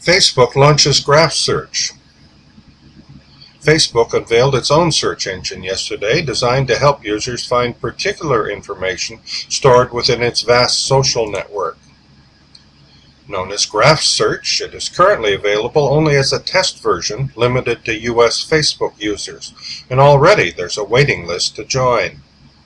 Facebook launches Graph Search. Facebook unveiled its own search engine yesterday designed to help users find particular information stored within its vast social network. Known as Graph Search, it is currently available only as a test version limited to US Facebook users, and already there's a waiting list to join.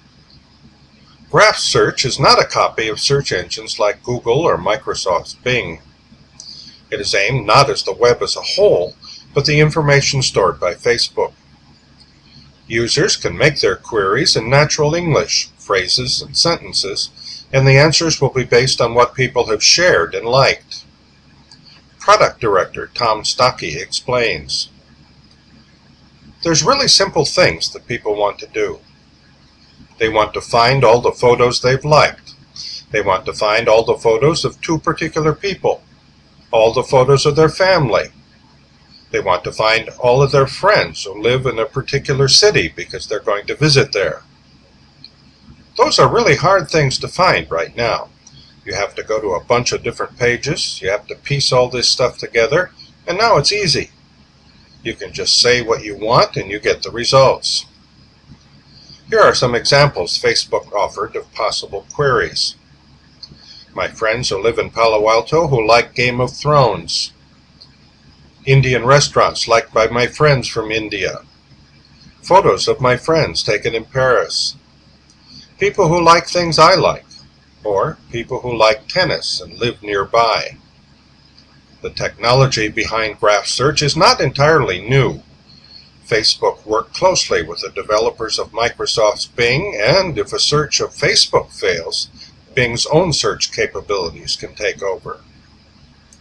Graph Search is not a copy of search engines like Google or Microsoft's Bing. It is aimed not as the web as a whole, but the information stored by Facebook. Users can make their queries in natural English, phrases and sentences, and the answers will be based on what people have shared and liked. Product Director Tom Stocky explains. There's really simple things that people want to do. They want to find all the photos they've liked. They want to find all the photos of two particular people, all the photos of their family. They want to find all of their friends who live in a particular city because they're going to visit there. Those are really hard things to find right now. You have to go to a bunch of different pages, you have to piece all this stuff together, and now it's easy. You can just say what you want and you get the results. Here are some examples Facebook offered of possible queries. My friends who live in Palo Alto who like Game of Thrones. Indian restaurants liked by my friends from India. Photos of my friends taken in Paris. People who like things I like, or people who like tennis and live nearby. The technology behind Graph Search is not entirely new. Facebook worked closely with the developers of Microsoft's Bing, and if a search of Facebook fails, Bing's own search capabilities can take over.